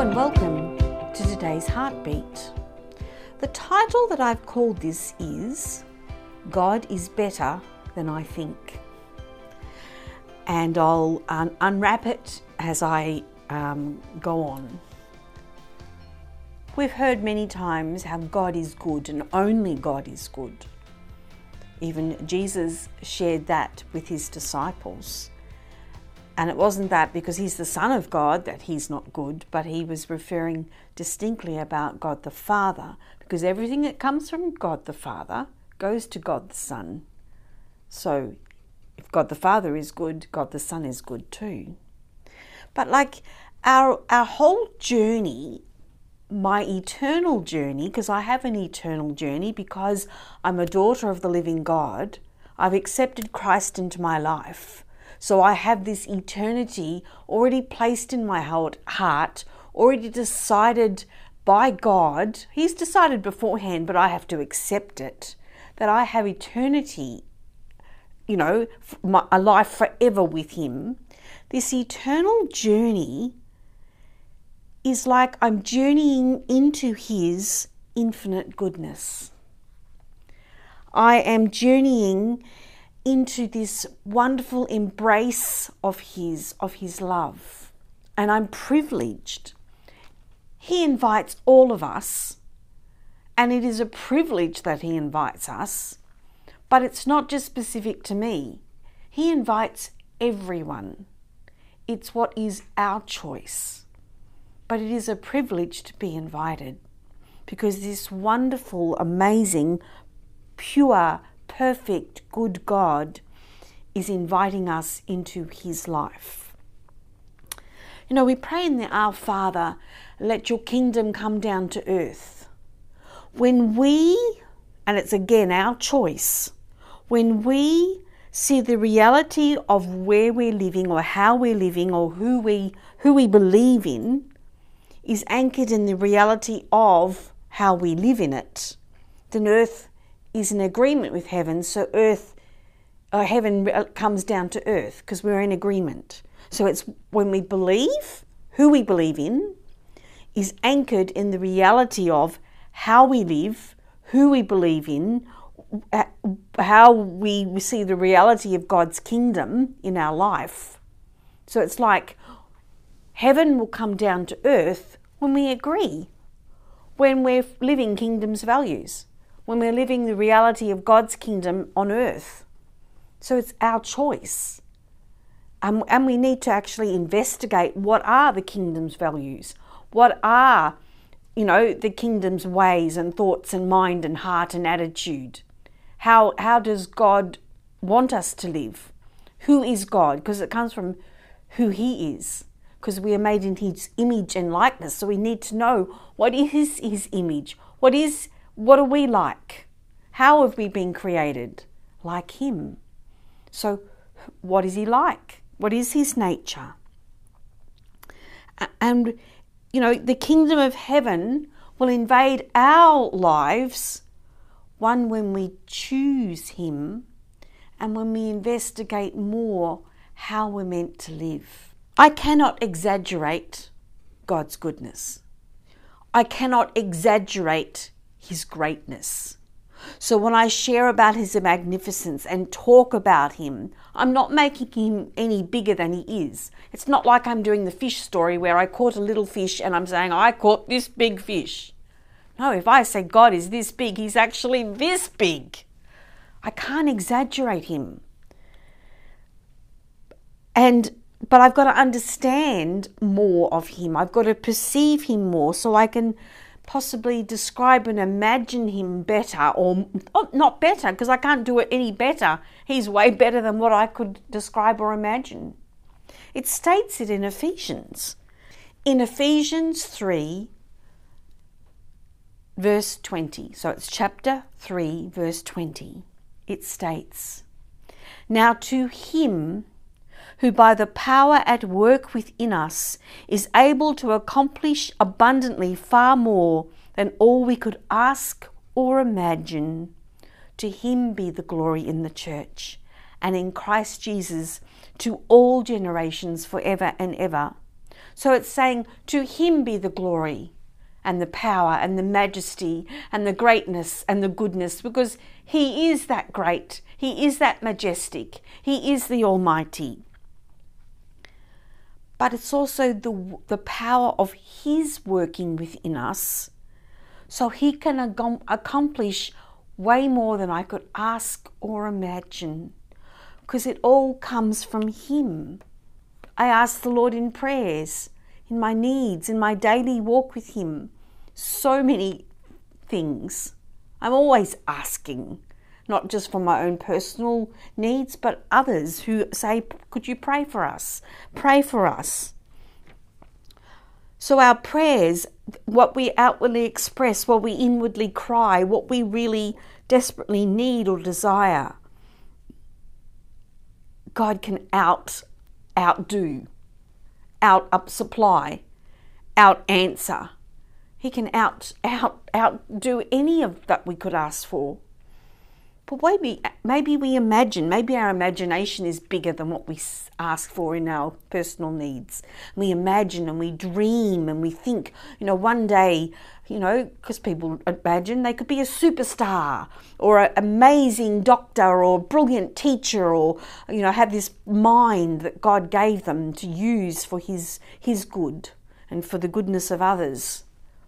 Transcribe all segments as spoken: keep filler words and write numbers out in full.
and welcome to today's Heartbeat. The title that I've called this is God is Better Than I Think. And I'll un- unwrap it as I um, go on. We've heard many times how God is good and only God is good. Even Jesus shared that with his disciples. And it wasn't that because he's the Son of God that he's not good, but he was referring distinctly about God the Father, because everything that comes from God the Father goes to God the Son. So if God the Father is good, God the Son is good too. But like our our whole journey, my eternal journey, because I have an eternal journey because I'm a daughter of the living God, I've accepted Christ into my life. So I have this eternity already placed in my heart, already decided by God. He's decided beforehand, but I have to accept it, that I have eternity, you know, a life forever with him. This eternal journey is like I'm journeying into his infinite goodness. I am journeying into this wonderful embrace of his, of his love. And I'm privileged. He invites all of us, and it is a privilege that he invites us, but it's not just specific to me. He invites everyone. It's what is our choice. But it is a privilege to be invited, because this wonderful, amazing, pure, perfect, good God is inviting us into his life. You know, we pray in the Our Father, let your kingdom come down to earth. When we, and it's again our choice, when we see the reality of where we're living or how we're living or who we who we believe in is anchored in the reality of how we live in it, then earth is in agreement with heaven, so earth, uh, heaven comes down to earth because we're in agreement. So it's when we believe, who we believe in, is anchored in the reality of how we live, who we believe in, how we see the reality of God's kingdom in our life. So it's like heaven will come down to earth when we agree, when we're living kingdom's values, when we're living the reality of God's kingdom on earth. So it's our choice. Um, and we need to actually investigate what are the kingdom's values, what are, you know, the kingdom's ways and thoughts and mind and heart and attitude. How, how does God want us to live? Who is God? Because it comes from who he is. Because we are made in his image and likeness. So we need to know what is his image. What is, what are we like? How have we been created? Like him. So what is he like? What is his nature? And, you know, the kingdom of heaven will invade our lives, one, when we choose him and when we investigate more how we're meant to live. I cannot exaggerate God's goodness. I cannot exaggerate his greatness. So when I share about his magnificence and talk about him, I'm not making him any bigger than he is. It's not like I'm doing the fish story where I caught a little fish and I'm saying, I caught this big fish. No, if I say God is this big, he's actually this big. I can't exaggerate him. And But I've got to understand more of him. I've got to perceive him more so I can possibly describe and imagine him better, or oh, not better, because I can't do it any better. He's way better than what I could describe or imagine. It states it in Ephesians. In Ephesians three, verse twenty. So it's chapter three, verse twenty. It states, now to him who by the power at work within us is able to accomplish abundantly far more than all we could ask or imagine. To him be the glory in the church and in Christ Jesus to all generations forever and ever. So it's saying, to him be the glory and the power and the majesty and the greatness and the goodness, because he is that great. He is that majestic. He is the Almighty. But it's also the, the power of his working within us, so he can ag- accomplish way more than I could ask or imagine, because it all comes from him. I ask the Lord in prayers, in my needs, in my daily walk with him, so many things. I'm always asking, not just for my own personal needs, but others who say, could you pray for us? Pray for us. So our prayers, what we outwardly express, what we inwardly cry, what we really desperately need or desire, God can out, outdo, out up supply, out answer. He can out, out, outdo any of that we could ask for. But maybe, maybe we imagine, maybe our imagination is bigger than what we ask for in our personal needs. We imagine and we dream and we think, you know, one day, you know, because people imagine they could be a superstar or an amazing doctor or a brilliant teacher, or, you know, have this mind that God gave them to use for his, his good and for the goodness of others.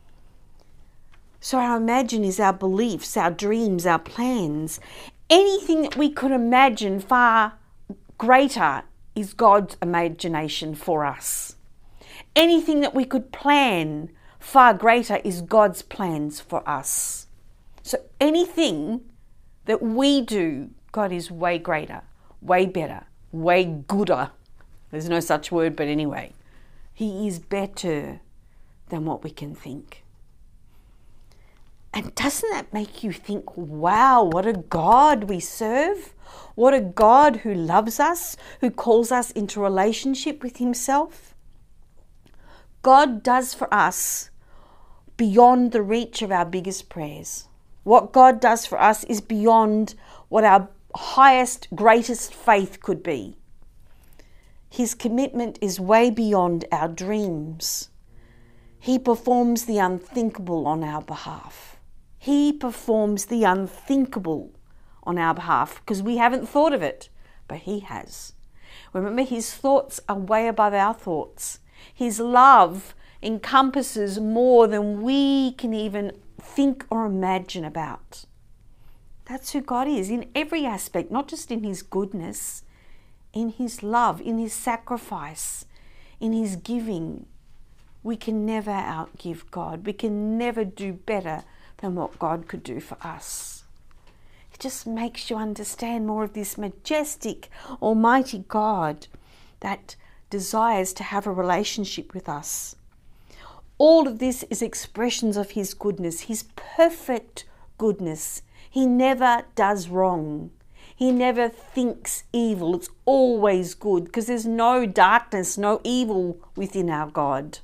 So our imagine is our beliefs, our dreams, our plans. Anything that we could imagine far greater is God's imagination for us. Anything that we could plan far greater is God's plans for us. So anything that we do, God is way greater, way better, way gooder. There's no such word, but anyway, he is better than what we can think. And doesn't that make you think, wow, what a God we serve? What a God who loves us, who calls us into relationship with himself? God does for us beyond the reach of our biggest prayers. What God does for us is beyond what our highest, greatest faith could be. His commitment is way beyond our dreams. He performs the unthinkable on our behalf. He performs the unthinkable on our behalf because we haven't thought of it, but he has. Remember, his thoughts are way above our thoughts. His love encompasses more than we can even think or imagine about. That's who God is in every aspect, not just in his goodness, in his love, in his sacrifice, in his giving. We can never outgive God. We can never do better than what God could do for us. It just makes you understand more of this majestic, almighty God that desires to have a relationship with us. All of this is expressions of his goodness, his perfect goodness. He never does wrong. He never thinks evil. It's always good because there's no darkness, no evil within our God.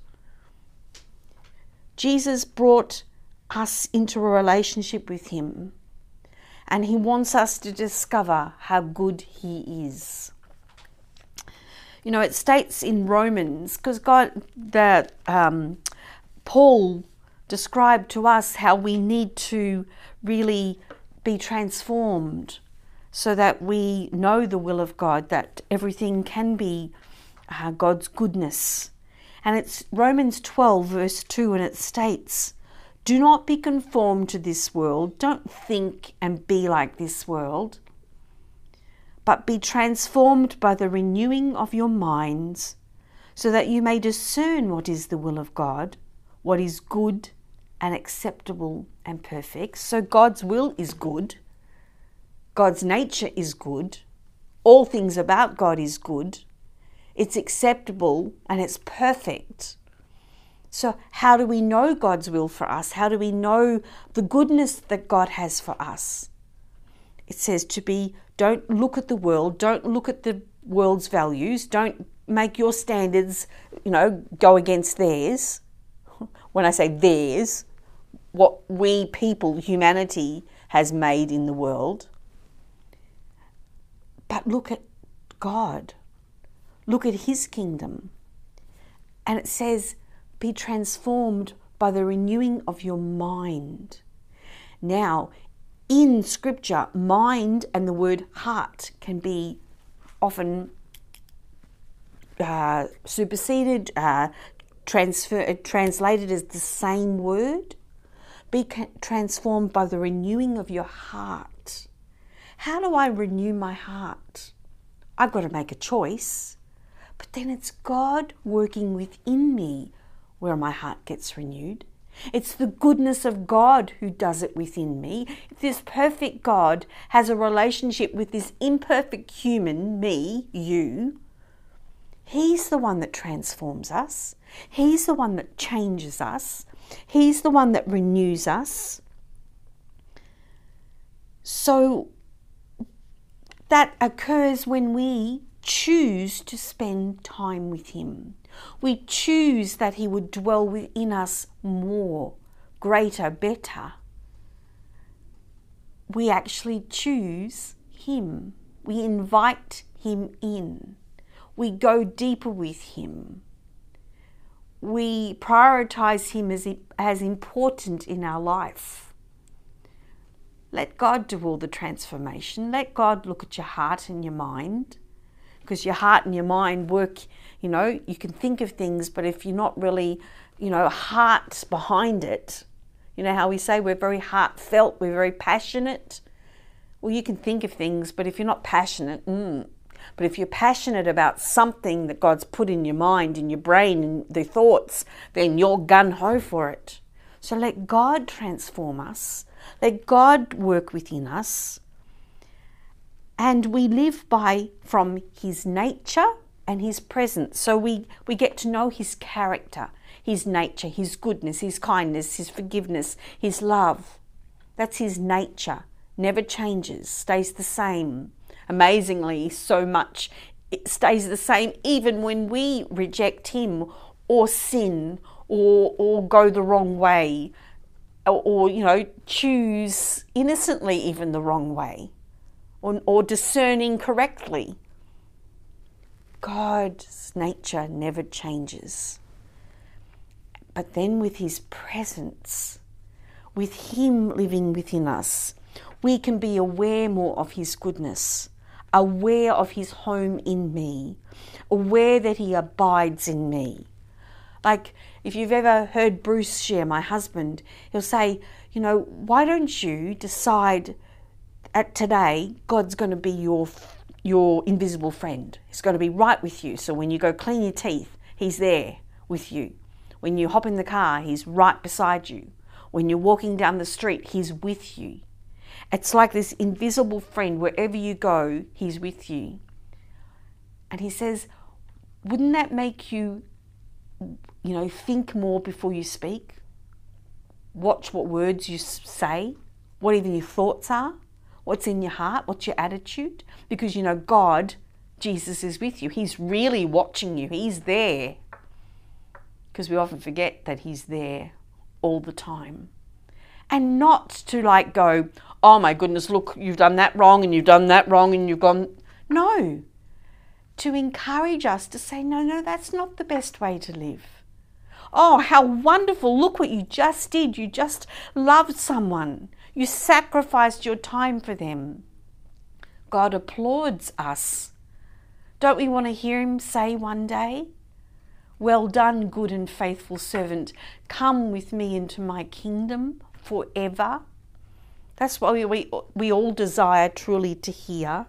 Jesus brought us into a relationship with him, and he wants us to discover how good he is. You know, it states in Romans, because God, that um, Paul described to us how we need to really be transformed so that we know the will of God, that everything can be uh, God's goodness. And it's Romans twelve verse two, and it states, do not be conformed to this world. Don't think and be like this world, but be transformed by the renewing of your minds, so that you may discern what is the will of God, what is good and acceptable and perfect. So God's will is good. God's nature is good. All things about God is good. It's acceptable and it's perfect. So how do we know God's will for us? How do we know the goodness that God has for us? It says to be, don't look at the world, don't look at the world's values, don't make your standards, you know, go against theirs. When I say theirs, what we people, humanity, has made in the world. But look at God. Look at his kingdom. And it says, be transformed by the renewing of your mind. Now, in Scripture, mind and the word heart can be often uh, superseded, uh, transfer, translated as the same word. Be transformed by the renewing of your heart. How do I renew my heart? I've got to make a choice, but then it's God working within me where my heart gets renewed. It's the goodness of God who does it within me. If this perfect God has a relationship with this imperfect human, me, you, He's the one that transforms us. He's the one that changes us. He's the one that renews us. So that occurs when we choose to spend time with Him. We choose that He would dwell within us more, greater, better. We actually choose Him. We invite Him in. We go deeper with Him. We prioritize Him as, as important in our life. Let God do all the transformation. Let God look at your heart and your mind. Because your heart and your mind work, you know, you can think of things, but if you're not really, you know, heart behind it, you know how we say we're very heartfelt, we're very passionate. Well, you can think of things, but if you're not passionate, mm. But if you're passionate about something that God's put in your mind, in your brain, in the thoughts, then you're gung-ho for it. So let God transform us. Let God work within us. And we live by from His nature and His presence. So we, we get to know His character, His nature, His goodness, His kindness, His forgiveness, His love. That's His nature. Never changes, stays the same. Amazingly, so much it stays the same even when we reject Him or sin or or go the wrong way or, or you know, choose innocently even the wrong way or, or discern incorrectly. God's nature never changes. But then with His presence, with Him living within us, we can be aware more of His goodness, aware of His home in me, aware that He abides in me. Like if you've ever heard Bruce share, my husband, he'll say, you know, why don't you decide at today God's going to be your your invisible friend. He's going to be right with you. So when you go clean your teeth, He's there with you. When you hop in the car, He's right beside you. When you're walking down the street, He's with you. It's like this invisible friend. Wherever you go, He's with you. And he says, wouldn't that make you, you know, think more before you speak? Watch what words you say, what even your thoughts are, what's in your heart, what's your attitude? Because you know God, Jesus is with you. He's really watching you. He's there. Because we often forget that He's there all the time. And not to like go, oh my goodness, look, you've done that wrong and you've done that wrong and you've gone. No. To encourage us to say, no, no, that's not the best way to live. Oh, how wonderful. Look what you just did. You just loved someone. You sacrificed your time for them. God applauds us. Don't we want to hear Him say one day, well done, good and faithful servant. Come with me into my kingdom forever. That's what we, we, we all desire truly to hear.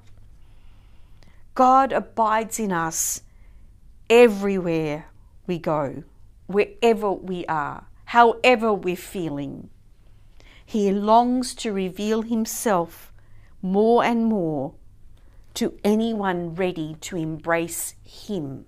God abides in us everywhere we go, wherever we are, however we're feeling. He longs to reveal Himself more and more to anyone ready to embrace Him.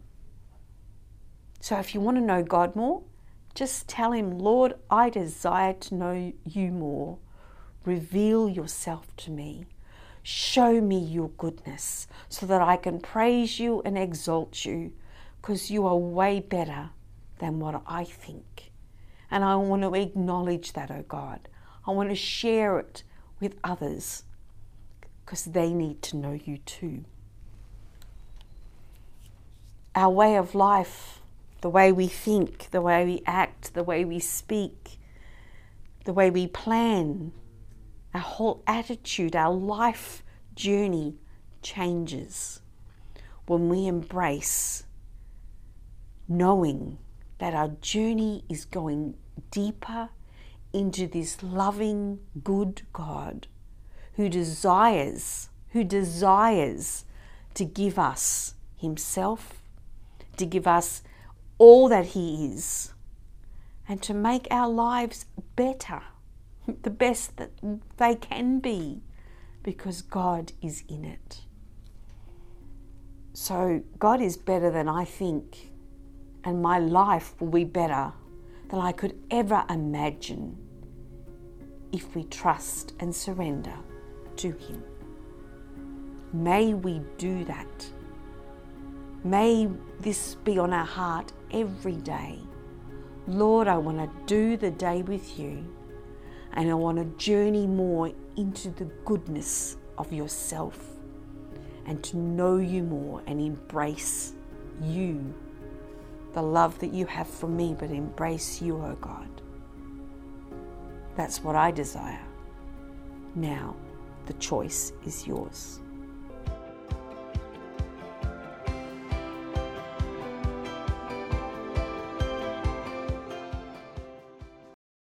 So if you want to know God more, just tell Him, Lord, I desire to know You more. Reveal Yourself to me. Show me Your goodness so that I can praise You and exalt You, because You are way better than what I think. And I want to acknowledge that, oh God. I want to share it with others because they need to know You too. Our way of life the way we think, the way we act, the way we speak, the way we plan, our whole attitude, our life journey changes when we embrace knowing that our journey is going deeper into this loving, good God who desires, who desires to give us himself, to give us all that he is, and to make our lives better, the best that they can be, because God is in it. So God is better than I think, and my life will be better than I could ever imagine if we trust and surrender to him. May we do that. May this be on our heart every day. Lord, I want to do the day with you, and I want to journey more into the goodness of yourself and to know you more and embrace you, the love that you have for me, but embrace you, oh God. That's what I desire. Now, the choice is yours.